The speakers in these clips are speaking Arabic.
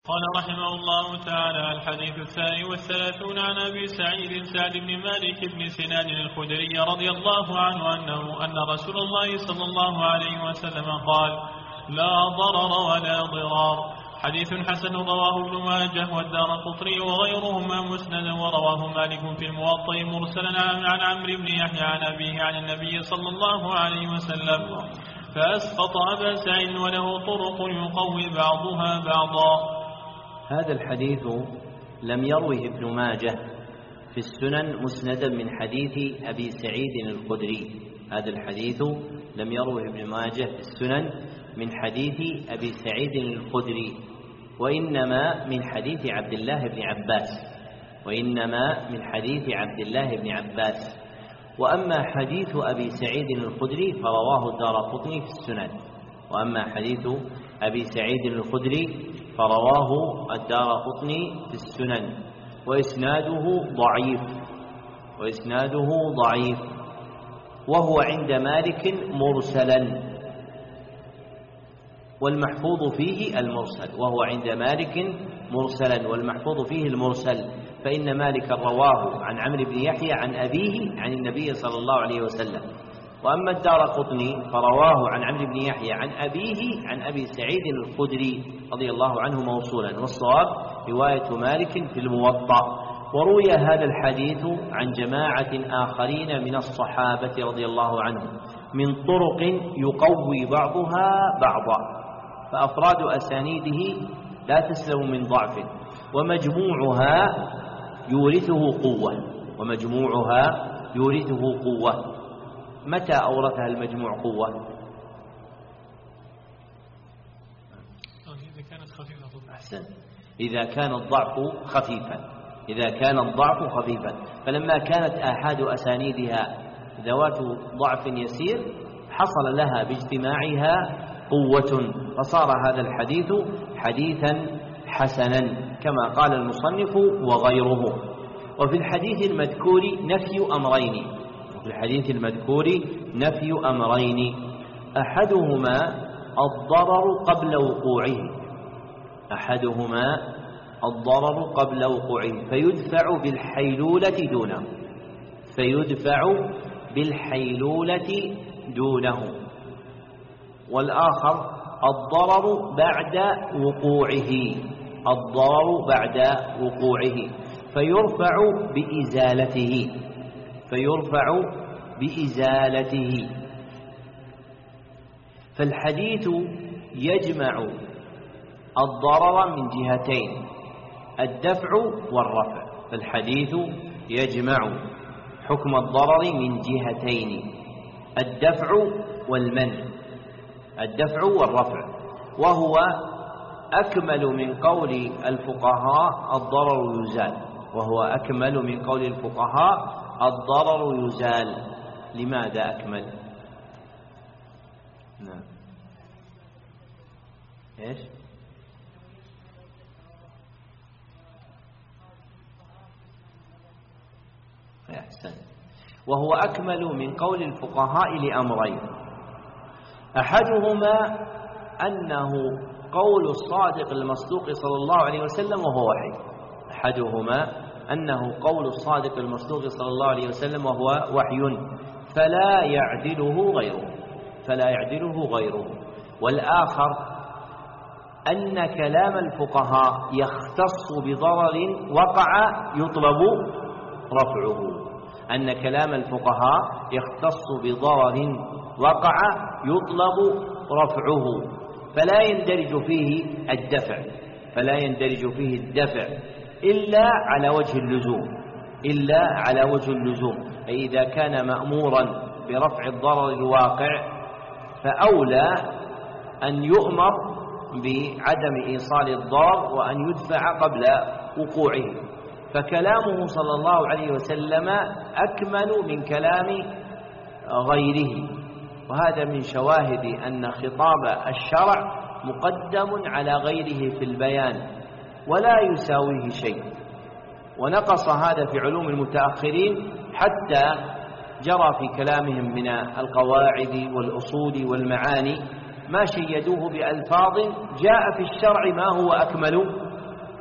قال رحمه الله تعالى: الحديث 32 عن أبي سعيد سعد بن مالك بن سنان الخدري رضي الله عنه أن رسول الله صلى الله عليه وسلم قال: لا ضرر ولا ضرار. حديث حسن رواه ابن ماجه والدارقطني وغيرهما مسندا، ورواه مالك في الموطأ مرسلا عن عمرو بن يحيى عن أبيه عن النبي صلى الله عليه وسلم، فأسقط أبا سعيد وله طرق يقوي بعضها بعضا. هذا الحديث لم يروه ابن ماجه في السنن مسندا من حديث أبي سعيد الخدري. هذا الحديث لم يروه ابن ماجه في السنن من حديث أبي سعيد الخدري، وإنما من حديث عبد الله بن عباس. وأما حديث أبي سعيد الخدري فرواه الدارقطني في السنن، وإسناده ضعيف، وهو عند مالك مرسلا، والمحفوظ فيه المرسل، فإن مالك رواه عن عمرو بن يحيى عن أبيه عن النبي صلى الله عليه وسلم. وأما الدارقطني فرواه عن عمرو بن يحيى عن أبيه عن أبي سعيد الخدري رضي الله عنه موصولا، والصواب رواية مالك في الموطأ. وروي هذا الحديث عن جماعة آخرين من الصحابة رضي الله عنهم من طرق يقوي بعضها بعضا، فأفراد أسانيده لا تسلم من ضعف، ومجموعها يورثه قوة. متى أورثها المجموع قوة؟ أحسن، إذا كان الضعف خفيفا. فلما كانت آحاد أسانيدها ذوات ضعف يسير حصل لها باجتماعها قوة، فصار هذا الحديث حديثا حسنا كما قال المصنف وغيره. وفي الحديث المذكور نفي أمرين، أحدهما الضرر قبل وقوعه فيدفع بالحيلولة دونه، والآخر الضرر بعد وقوعه فيرفع بإزالته. فالحديث يجمع الضرر من جهتين، الدفع والرفع. حكم الضرر من جهتين، الدفع والرفع، وهو أكمل من قول الفقهاء الضرر يزال. لماذا أكمل؟ نعم، إيش؟ أحسن. وهو أكمل من قول الفقهاء لأمرين، أحدهما أنه قول الصادق المصدوق صلى الله عليه وسلم وهو وحي، فلا يعدله غيره. والآخر أن كلام الفقهاء يختص بضرر وقع يطلب رفعه، فلا يندرج فيه الدفع إلا على وجه اللزوم. فإذا كان مأمورا برفع الضرر الواقع فأولى أن يؤمر بعدم إيصال الضرر وأن يدفع قبل وقوعه. فكلامه صلى الله عليه وسلم أكمل من كلام غيره، وهذا من شواهد أن خطاب الشرع مقدم على غيره في البيان ولا يساويه شيء. ونقص هذا في علوم المتأخرين حتى جرى في كلامهم من القواعد والأصول والمعاني ما شيدوه بألفاظ جاء في الشرع ما هو أكمل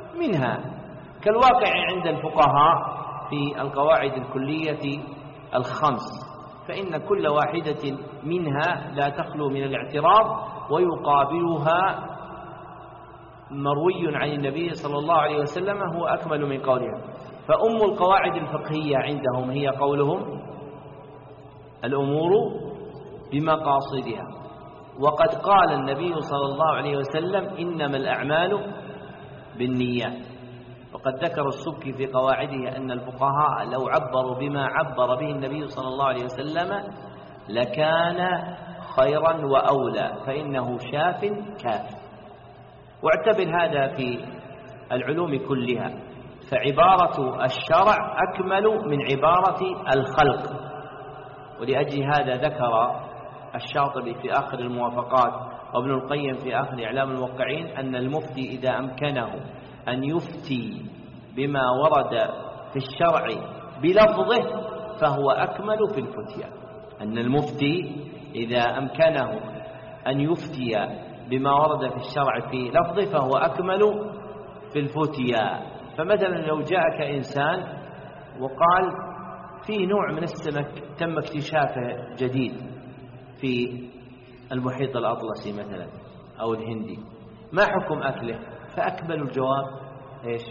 منها كالواقع عند الفقهاء في القواعد الكلية الخمس، فإن كل واحدة منها لا تخلو من الاعتراض، ويقابلها مروي عن النبي صلى الله عليه وسلم هو أكمل من قولها. فأم القواعد الفقهية عندهم هي قولهم الأمور بمقاصدها، وقد قال النبي صلى الله عليه وسلم إنما الأعمال بالنيات. وقد ذكر السبكي في قواعده أن الفقهاء لو عبروا بما عبر به النبي صلى الله عليه وسلم لكان خيرا وأولى، فإنه شاف كاف. واعتبر هذا في العلوم كلها، فعبارة الشرع أكمل من عبارة الخلق. ولأجل هذا ذكر الشاطبي في آخر الموافقات وابن القيم في آخر إعلام الموقعين أن المفتي إذا أمكنه أن يفتي بما ورد في الشرع بلفظه فهو أكمل في الفتيا. أن المفتي إذا أمكنه أن يفتي بما ورد في الشرع في لفظه فهو أكمل في الفتيا. فمثلا لو جاءك إنسان وقال في نوع من السمك تم اكتشافه جديد في المحيط الأطلسي مثلا أو الهندي، ما حكم أكله؟ فأكمل الجواب إيش؟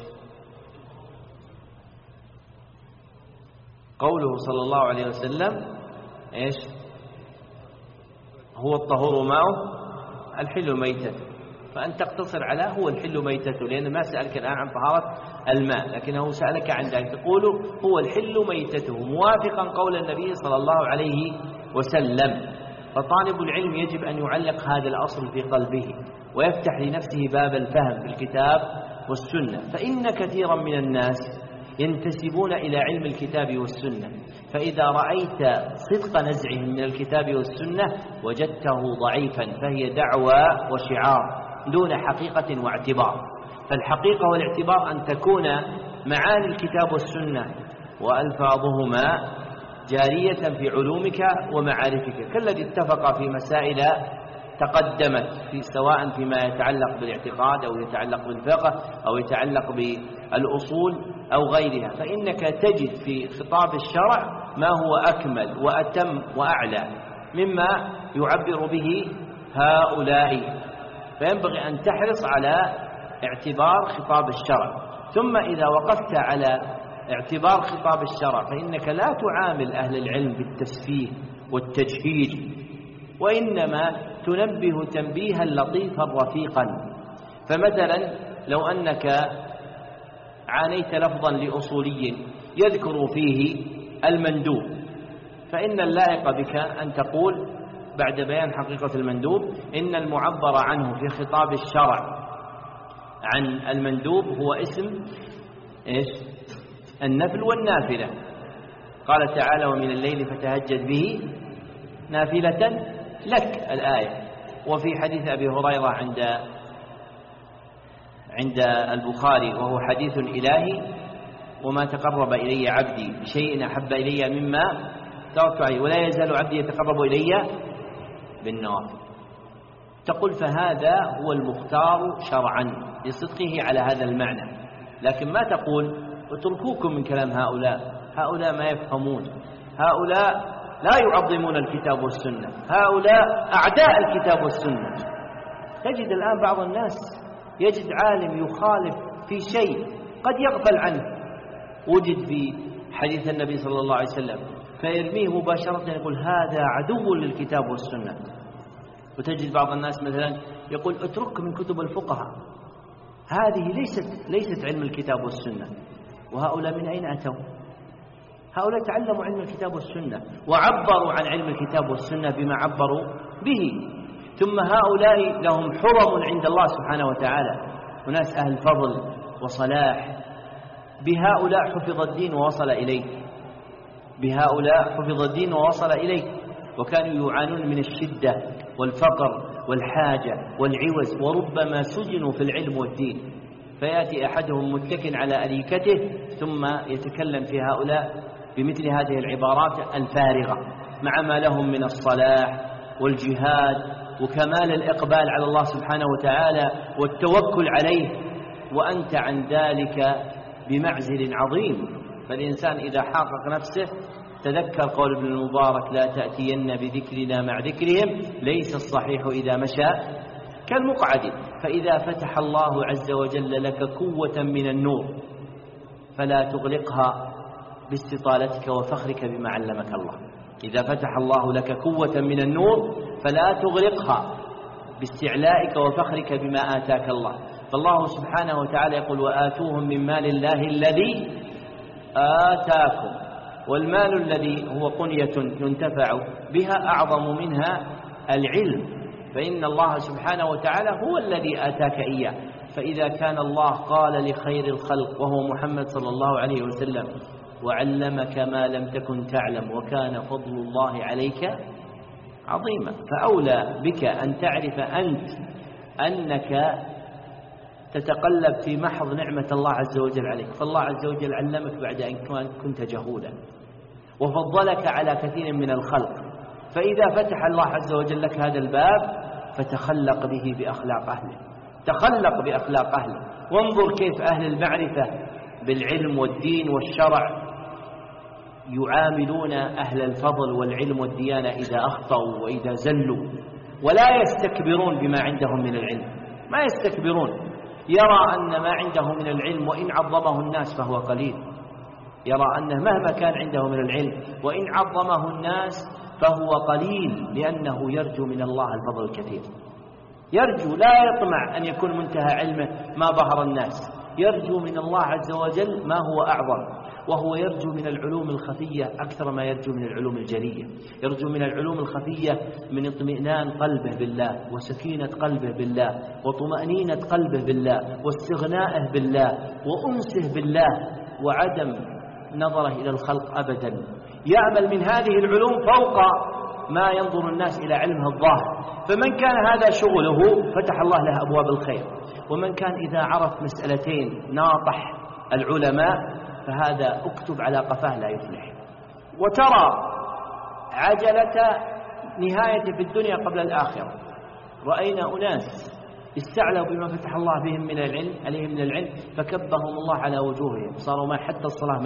قوله صلى الله عليه وسلم إيش؟ هو الطهور ماؤه الحل ميتته. فأن تقتصر على هو الحل ميتته، لأنه ما سألك الآن عن طهارة الماء، لكنه سألك عن ذلك تقول هو الحل ميتته، موافقا قول النبي صلى الله عليه وسلم. فطالب العلم يجب أن يعلق هذا الأصل في قلبه ويفتح لنفسه باب الفهم في الكتاب والسنة. فإن كثيرا من الناس ينتسبون إلى علم الكتاب والسنة، فإذا رأيت صدق نزعهم من الكتاب والسنة وجدته ضعيفا، فهي دعوى وشعار دون حقيقة واعتبار. فالحقيقة والاعتبار أن تكون معاني الكتاب والسنة وألفاظهما جارية في علومك ومعارفك، كالذي اتفق في مسائل تقدمت في سواء فيما يتعلق بالاعتقاد أو يتعلق بالفقه أو يتعلق بالأصول أو غيرها. فإنك تجد في خطاب الشرع ما هو أكمل وأتم وأعلى مما يعبر به هؤلاء، فينبغي أن تحرص على اعتبار خطاب الشرع. ثم إذا وقفت على اعتبار خطاب الشرع فإنك لا تعامل أهل العلم بالتسفيه والتجهيل، وإنما تنبه تنبيها لطيفا رفيقا. فمثلا لو أنك عانيت لفظا لأصولي يذكر فيه المندوب، فإن اللائق بك أن تقول بعد بيان حقيقة المندوب إن المعبر عنه في خطاب الشرع عن المندوب هو اسم إيش؟ النفل والنافلة. قال تعالى ومن الليل فتهجد به نافلة لك الآية. وفي حديث أبي هريرة عند البخاري وهو حديث إلهي وما تقرب إلي عبدي بشيء أحب إلي مما تركت عليه ولا يزال عبدي يتقرب إلي بالنوافل. تقول فهذا هو المختار شرعا لصدقه على هذا المعنى، لكن ما تقول اتركوكم من كلام هؤلاء ما يفهمون، هؤلاء لا يعظمون الكتاب والسنة، هؤلاء أعداء الكتاب والسنة. تجد الآن بعض الناس يجد عالم يخالف في شيء قد يغفل عنه، وجد في حديث النبي صلى الله عليه وسلم فيرميه مباشرة يقول هذا عدو للكتاب والسنة. وتجد بعض الناس مثلا يقول اترك من كتب الفقهاء، هذه ليست علم الكتاب والسنة. وهؤلاء من أين أتوا؟ هؤلاء تعلموا علم الكتاب والسنة وعبروا عن علم الكتاب والسنة بما عبروا به. ثم هؤلاء لهم حرم عند الله سبحانه وتعالى، وناس أهل فضل وصلاح. بهؤلاء حفظ الدين ووصل إليه، بهؤلاء حفظ الدين ووصل إليه. وكانوا يعانون من الشدة والفقر والحاجة والعوز، وربما سجنوا في العلم والدين. فيأتي أحدهم متكئ على أريكته ثم يتكلم في هؤلاء بمثل هذه العبارات الفارغة، مع ما لهم من الصلاح والجهاد وكمال الإقبال على الله سبحانه وتعالى والتوكل عليه. وأنت عن ذلك بمعزل عظيم. فالإنسان إذا حقق نفسه تذكر قول ابن المبارك: لا تأتين بذكرنا مع ذكرهم، ليس الصحيح إذا مشى كالمقعد. فإذا فتح الله عز وجل لك قوة من النور فلا تغلقها باستطالتك وفخرك بما علمك الله. إذا فتح الله لك قوة من النور فلا تغلقها باستعلائك وفخرك بما آتاك الله. فالله سبحانه وتعالى يقول: وآتوهم من مال الله الذي آتاكم. والمال الذي هو قنية ينتفع بها أعظم منها العلم، فإن الله سبحانه وتعالى هو الذي آتاك إياه. فإذا كان الله قال لخير الخلق وهو محمد صلى الله عليه وسلم: وعلمك ما لم تكن تعلم وكان فضل الله عليك عظيما، فأولى بك أن تعرف أنت أنك تتقلب في محض نعمة الله عز وجل عليك. فالله عز وجل علمك بعد أن كنت جهولا، وفضلك على كثير من الخلق. فإذا فتح الله عز وجل لك هذا الباب فتخلق به بأخلاق أهله، تخلق بأخلاق أهله. وانظر كيف أهل المعرفة بالعلم والدين والشرع يعاملون أهل الفضل والعلم والديانة إذا أخطأوا وإذا زلوا، ولا يستكبرون بما عندهم من العلم، ما يستكبرون. يرى أن ما عنده من العلم وإن عظمه الناس فهو قليل، يرى أنه مهما كان عنده من العلم وإن عظمه الناس فهو قليل، لأنه يرجو من الله الفضل الكثير. يرجو، لا يطمع أن يكون منتهى علمه ما ظهر الناس، يرجو من الله عز وجل ما هو أعظم، وهو يرجو من العلوم الخفية أكثر ما يرجو من العلوم الجلية. يرجو من العلوم الخفية من اطمئنان قلبه بالله، وسكينة قلبه بالله، وطمأنينة قلبه بالله، واستغنائه بالله، وأنسه بالله، وعدم نظره إلى الخلق أبدا. يعمل من هذه العلوم فوق ما ينظر الناس إلى علمه الظاهر. فمن كان هذا شغله فتح الله له أبواب الخير، ومن كان إذا عرف مسألتين ناطح العلماء فهذا اكتب على قفاه لا يفلح. وترى عجلة نهاية في الدنيا قبل الآخرة. رأينا أناس استعلوا بما فتح الله بهم من العلم عليهم من العلم فكبهم الله على وجوههم، صاروا ما حتى الصلاة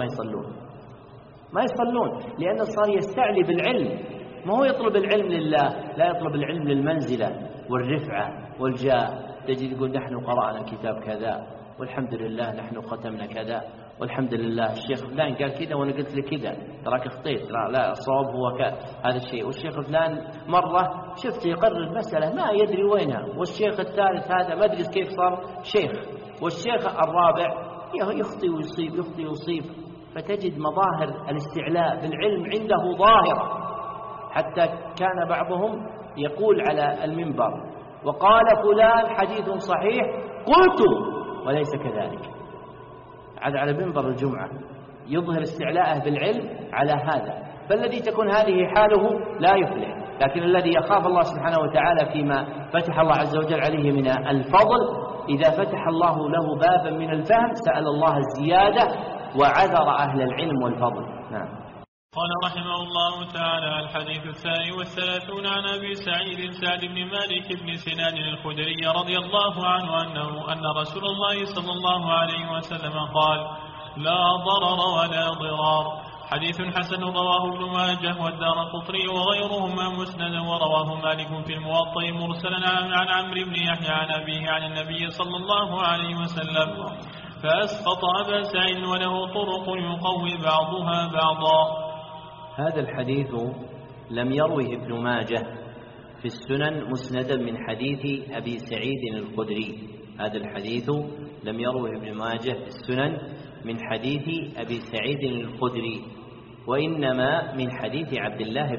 ما يصلون، لأن صار يستعلي بالعلم، ما هو يطلب العلم لله، لا يطلب العلم للمنزلة والرفعة والجاه. تجد يقول: نحن قرأنا كتاب كذا، والحمد لله نحن ختمنا كذا، والحمد لله الشيخ فلان قال كذا وانا قلت لك كذا، تراك خطيت، لا الصواب هو هذا الشيء. والشيخ فلان مرة شفت يقرر مسألة ما يدري وينها، والشيخ الثالث هذا ما ادري كيف صار شيخ، والشيخ الرابع يخطي ويصيب يخطي ويصيب. فتجد مظاهر الاستعلاء بالعلم عنده ظاهرة، حتى كان بعضهم يقول على المنبر: وقال فلان حديث صحيح قلت وليس كذلك. عاد على منبر الجمعة يظهر استعلاءه بالعلم على هذا. فالذي تكون هذه حاله لا يفلح. لكن الذي يخاف الله سبحانه وتعالى فيما فتح الله عز وجل عليه من الفضل، إذا فتح الله له بابا من الفهم سأل الله الزيادة وعذر أهل العلم والفضل. نعم. قال رحمه الله تعالى: الحديث 32 عن أبي سعيد سعد بن مالك بن سنان الخدري رضي الله عنه أن رسول الله صلى الله عليه وسلم قال: لا ضرر ولا ضرار. حديث حسن رواه ابن ماجه والدارقطني وغيرهما مسندا، ورواه مالك في الموطأ مرسلا عن عمرو بن يحيى عن أبيه عن النبي صلى الله عليه وسلم، فأسقط أبا سعيد وله طرق يقوي بعضها بعضا. هذا الحديث لم يروه ابن ماجه في السنن مسندا من حديث أبي سعيد الخدري. هذا الحديث لم يروه ابن ماجه في السنن من حديث أبي سعيد الخدري، وإنما من حديث عبد الله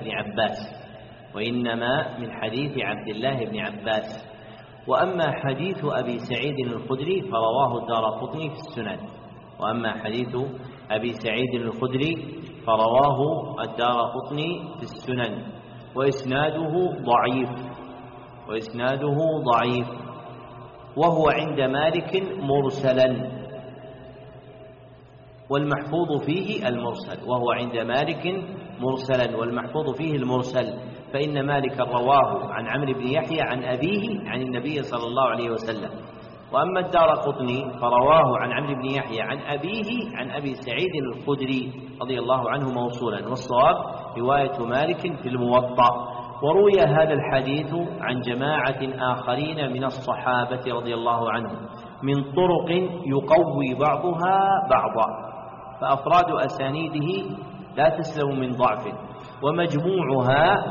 بن عباس. وأما حديث أبي سعيد الخدري فرواه الدارقطني في السنن، وإسناده ضعيف وهو عند مالك مرسلا، والمحفوظ فيه المرسل، فإن مالك رواه عن عمرو بن يحيى عن أبيه عن النبي صلى الله عليه وسلم، وأما الدارقطني فرواه عن عمرو بن يحيى عن أبيه عن أبي سعيد الخدري رضي الله عنه موصولا، والصواب رواية مالك في الموطأ. وروي هذا الحديث عن جماعة آخرين من الصحابة رضي الله عنهم من طرق يقوي بعضها بعضا، فأفراد أسانيده لا تسلم من ضعف، ومجموعها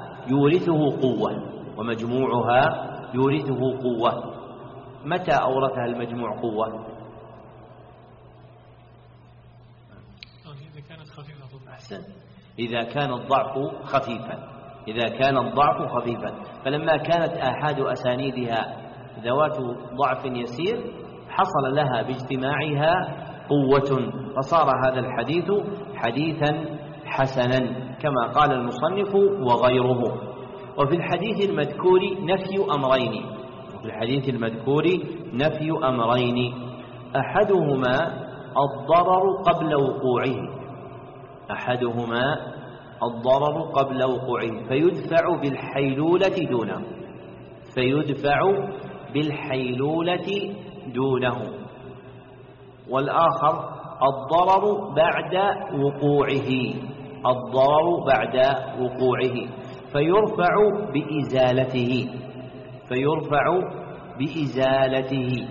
يورثه قوة. متى أورثها المجموع قوة؟ إذا كانت خفيفة. أحسن، إذا كان الضعف خفيفا. فلما كانت آحاد أسانيدها ذوات ضعف يسير حصل لها باجتماعها قوة، فصار هذا الحديث حديثا حسنا كما قال المصنف وغيره. وفي الحديث المذكور نفي أمرين، أحدهما الضرر قبل وقوعه فيدفع بالحيلولة دونه، والآخر الضرر بعد وقوعه فيرفع بإزالته.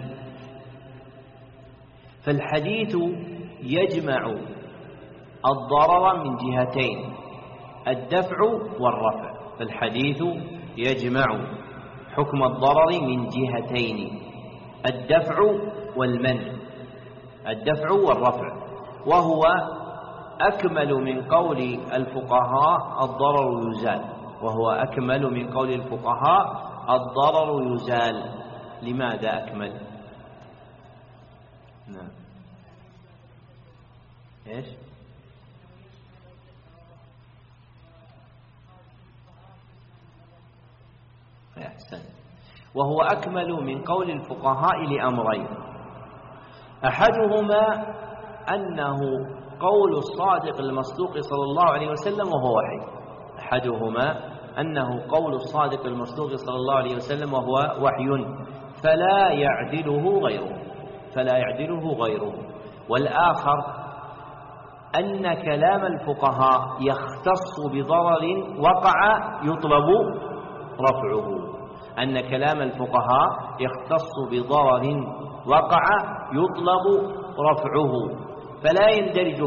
فالحديث يجمع الضرر من جهتين، الدفع والرفع. حكم الضرر من جهتين، الدفع والرفع، وهو أكمل من قول الفقهاء الضرر يزال. لماذا أكمل؟ نعم. إيش؟ أحسن. وهو أكمل من قول الفقهاء لأمرين، أحدهما أنه قول الصادق المصدوق صلى الله عليه وسلم وهو وحي، فلا يعدله غيره. والآخر أن كلام الفقهاء يختص بضرر وقع يطلب رفعه، فلا يندرج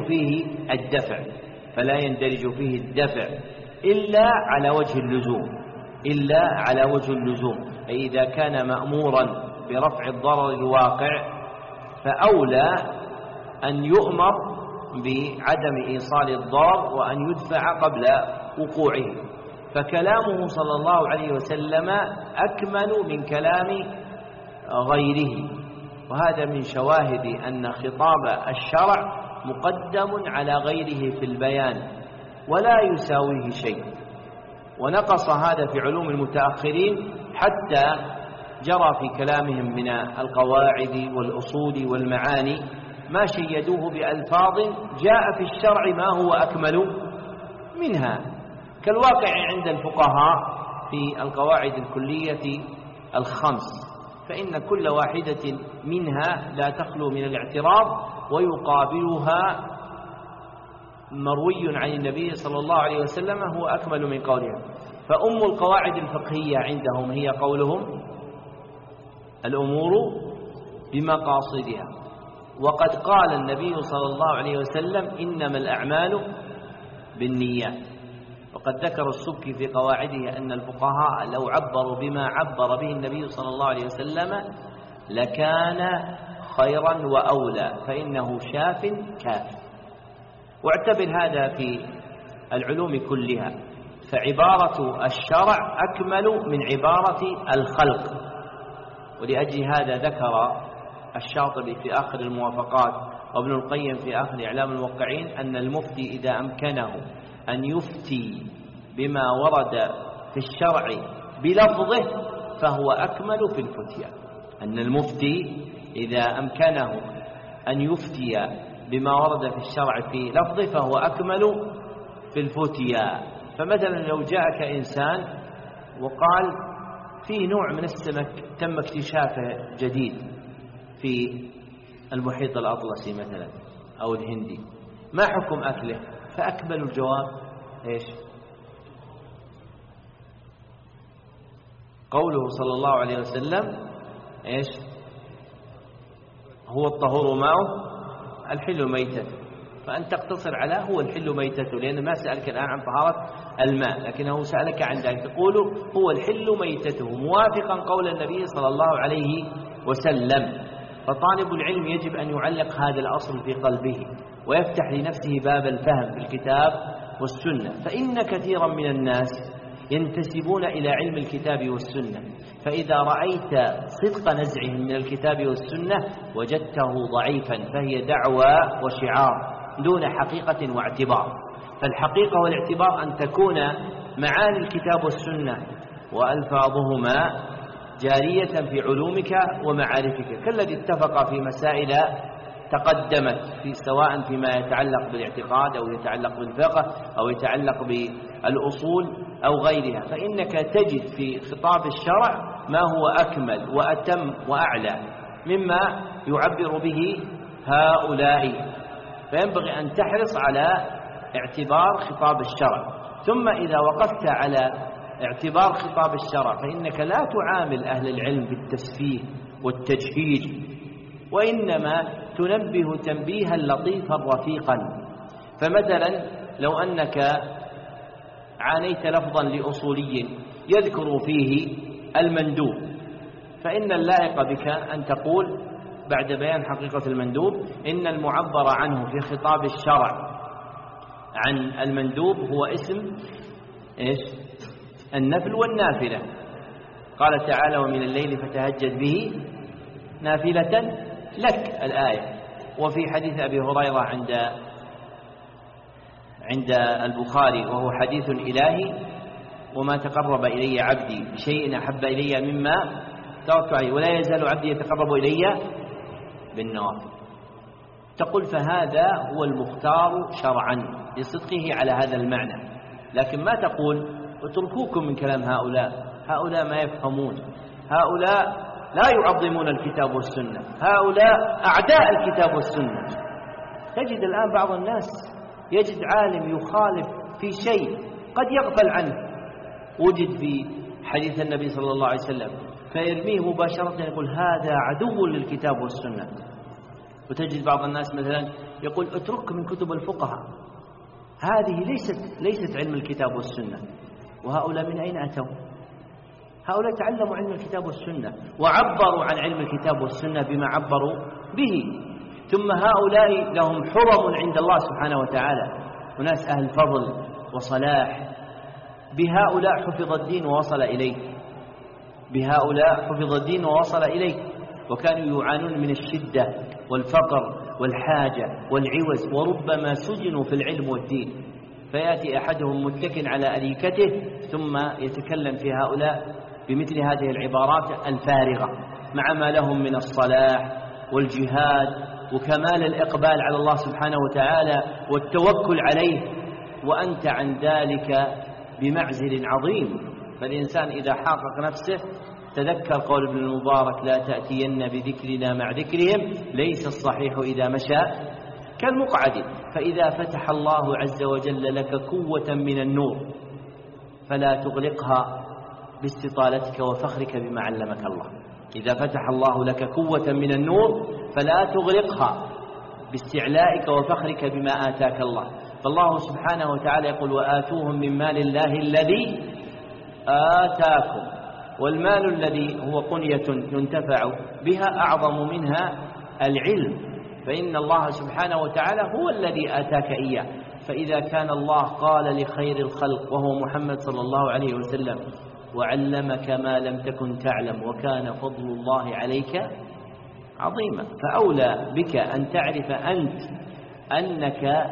فيه الدفع إلا على وجه اللزوم. فإذا كان مأمورا برفع الضرر الواقع فأولى أن يؤمر بعدم إيصال الضرر وأن يدفع قبل وقوعه. فكلامه صلى الله عليه وسلم أكمل من كلام غيره، وهذا من شواهد أن خطاب الشرع مقدم على غيره في البيان ولا يساويه شيء. ونقص هذا في علوم المتأخرين حتى جرى في كلامهم من القواعد والأصول والمعاني ما شيدوه بألفاظ جاء في الشرع ما هو أكمل منها، كالواقع عند الفقهاء في القواعد الكلية الخمس، فإن كل واحدة منها لا تخلو من الاعتراض، ويقابلها مروي عن النبي صلى الله عليه وسلم هو أكمل من قولها. فأم القواعد الفقهية عندهم هي قولهم الأمور بمقاصدها، وقد قال النبي صلى الله عليه وسلم إنما الأعمال بالنيات. وقد ذكر السبكي في قواعده أن الفقهاء لو عبروا بما عبر به النبي صلى الله عليه وسلم لكان خيرا وأولى، فإنه شاف كاف. واعتبر هذا في العلوم كلها، فعبارة الشرع أكمل من عبارة الخلق. ولأجل هذا ذكر الشاطبي في آخر الموافقات وابن القيم في آخر إعلام الموقعين أن المفتي إذا أمكنه أن يفتي بما ورد في الشرع بلفظه فهو أكمل في الفتيا. أن المفتي إذا أمكنه أن يفتي بما ورد في الشرع في لفظه فهو أكمل في الفتيا. فمثلا لو جاءك إنسان وقال في نوع من السمك تم اكتشافه جديد في المحيط الأطلسي مثلا أو الهندي، ما حكم أكله؟ فأكمل الجواب إيش؟ قوله صلى الله عليه وسلم إيش؟ هو الطهور ماؤه الحل ميتته، فأن تقتصر على هو الحل ميتته، لأنه ما سألك الآن عن طهارة الماء، لكنه سألك عن ذلك، تقول هو الحل ميتته موافقا قول النبي صلى الله عليه وسلم. فطالب العلم يجب أن يعلق هذا الأصل في قلبه ويفتح لنفسه باب الفهم في الكتاب والسنة، فإن كثيرا من الناس ينتسبون إلى علم الكتاب والسنة، فإذا رأيت صدق نزعهم من الكتاب والسنة وجدته ضعيفا، فهي دعوى وشعار دون حقيقة واعتبار. فالحقيقة والاعتبار أن تكون معاني الكتاب والسنة وألفاظهما جارية في علومك ومعارفك، كالذي اتفق في مسائل تقدمت في سواء فيما يتعلق بالاعتقاد أو يتعلق بالفقه أو يتعلق بالأصول أو غيرها، فإنك تجد في خطاب الشرع ما هو أكمل وأتم وأعلى مما يعبر به هؤلاء، فينبغي أن تحرص على اعتبار خطاب الشرع. ثم إذا وقفت على اعتبار خطاب الشرع فإنك لا تعامل أهل العلم بالتسفيه والتجهيل، وإنما تنبه تنبيها لطيفا رفيقا. فمثلا لو أنك عانيت لفظا لأصولي يذكر فيه المندوب، فإن اللائق بك أن تقول بعد بيان حقيقة المندوب إن المعبر عنه في خطاب الشرع عن المندوب هو اسم إيش؟ النفل والنافلة. قال تعالى ومن الليل فتهجد به نافلة لك الآية. وفي حديث أبي هريرة عند البخاري وهو حديث إلهي وما تقرب إلي عبدي بشيء أحب إلي مما تركت عليه ولا يزال عبدي يتقرب إلي بالنوافل. تقول فهذا هو المختار شرعا لصدقه على هذا المعنى، لكن ما تقول اتركوكم من كلام هؤلاء ما يفهمون، هؤلاء لا يعظمون الكتاب والسنة، هؤلاء أعداء الكتاب والسنة. تجد الآن بعض الناس يجد عالم يخالف في شيء قد يغفل عنه، وجد في حديث النبي صلى الله عليه وسلم فيرميه مباشرة يقول هذا عدو للكتاب والسنة. وتجد بعض الناس مثلا يقول اترك من كتب الفقهاء، هذه ليست علم الكتاب والسنة. وهؤلاء من أين أتوا؟ هؤلاء تعلموا علم الكتاب والسنة وعبروا عن علم الكتاب والسنة بما عبروا به، ثم هؤلاء لهم حرم عند الله سبحانه وتعالى، وناس أهل فضل وصلاح. بهؤلاء حفظ الدين ووصل إليه، بهؤلاء حفظ الدين ووصل إليه، وكانوا يعانون من الشدة والفقر والحاجة والعوز، وربما سجنوا في العلم والدين. فيأتي أحدهم متكئ على أريكته ثم يتكلم في هؤلاء بمثل هذه العبارات الفارغة، مع ما لهم من الصلاح والجهاد وكمال الإقبال على الله سبحانه وتعالى والتوكل عليه، وأنت عن ذلك بمعزل عظيم. فالإنسان إذا حقق نفسه تذكر قول ابن المبارك لا تأتين بذكرنا مع ذكرهم، ليس الصحيح إذا مشى كالمقعد. فإذا فتح الله عز وجل لك قوة من النور فلا تغلقها باستطالتك وفخرك بما علمك الله. إذا فتح الله لك قوة من النور فلا تغلقها باستعلائك وفخرك بما آتاك الله. فالله سبحانه وتعالى يقول وآتوهم من مال الله الذي آتاكم، والمال الذي هو قنية ينتفع بها أعظم منها العلم، فإن الله سبحانه وتعالى هو الذي آتاك إياه. فإذا كان الله قال لخير الخلق وهو محمد صلى الله عليه وسلم وعلمك ما لم تكن تعلم وكان فضل الله عليك عظيما، فأولى بك أن تعرف أنت أنك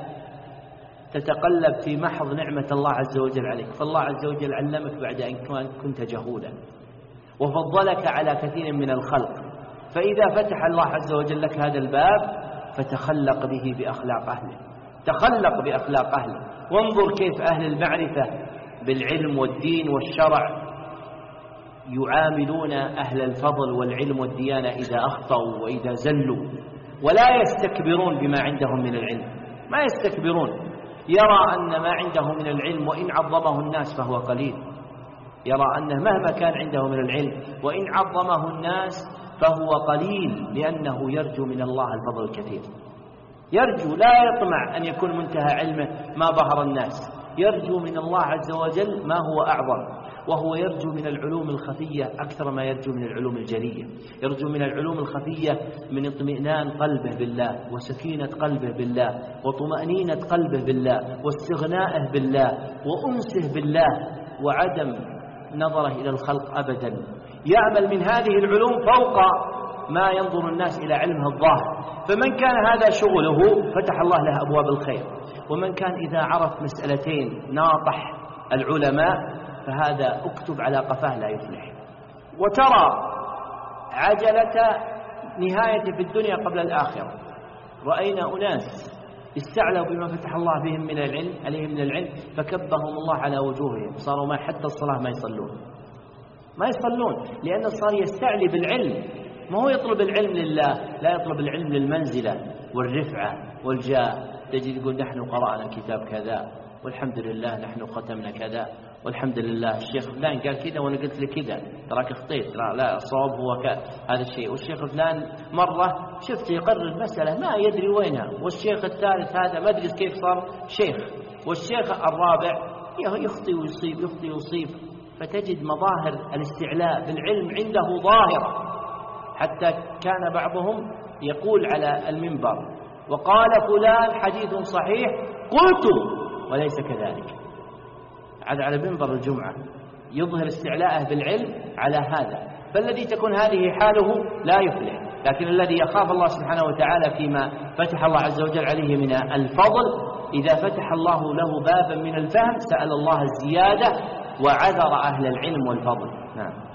تتقلب في محض نعمة الله عز وجل عليك. فالله عز وجل علمك بعد أن كنت جهولا وفضلك على كثير من الخلق، فإذا فتح الله عز وجل لك هذا الباب فتخلق به بأخلاق أهله، تخلق بأخلاق أهله، وانظر كيف أهل المعرفة بالعلم والدين والشرع يعاملون أهل الفضل والعلم والديانة إذا أخطأوا وإذا زلوا، ولا يستكبرون بما عندهم من العلم، ما يستكبرون، يرى أن ما عنده من العلم وإن عظمه الناس فهو قليل، يرى أنه مهما كان عنده من العلم وإن عظمه الناس فهو قليل، لأنه يرجو من الله الفضل الكثير، يرجو، لا يطمع أن يكون منتهى علمه ما ظهر الناس، يرجو من الله عز وجل ما هو أعظم، وهو يرجو من العلوم الخفية أكثر ما يرجو من العلوم الجلية، يرجو من العلوم الخفية من اطمئنان قلبه بالله وسكينة قلبه بالله وطمأنينة قلبه بالله واستغنائه بالله وأنسه بالله وعدم نظره إلى الخلق أبدا، يعمل من هذه العلوم فوق ما ينظر الناس إلى علمه الظاهر. فمن كان هذا شغله فتح الله له أبواب الخير، ومن كان إذا عرف مسألتين ناطح العلماء فهذا اكتب على قفاه لا يفلح. وترى عجلة نهاية في الدنيا قبل الآخرة، رأينا أناس استعلوا بما فتح الله بهم من العلم عليهم من العلم فكبهم الله على وجوههم، صاروا ما حتى الصلاة ما يصلون لأن صار يستعلي بالعلم، ما هو يطلب العلم لله، لا يطلب العلم للمنزلة والرفعة والجاه. تجد يقول نحن قرأنا كتاب كذا والحمد لله نحن ختمنا كذا والحمد لله الشيخ فلان قال كذا وانا قلت لك كذا تراك خطيت، لا الصواب هو هذا الشيء، والشيخ فلان مرة شفت يقرر المسألة ما يدري وينها، والشيخ الثالث هذا ما أدري كيف صار شيخ، والشيخ الرابع يخطي ويصيب يخطي ويصيب. فتجد مظاهر الاستعلاء بالعلم عنده ظاهرة، حتى كان بعضهم يقول على المنبر وقال فلان حديث صحيح قلت وليس كذلك، على منبر الجمعة يظهر استعلاءه بالعلم على هذا. فالذي تكون هذه حاله لا يفلح، لكن الذي يخاف الله سبحانه وتعالى فيما فتح الله عز وجل عليه من الفضل، إذا فتح الله له بابا من الفهم سأل الله الزيادة وعذر أهل العلم والفضل. نعم.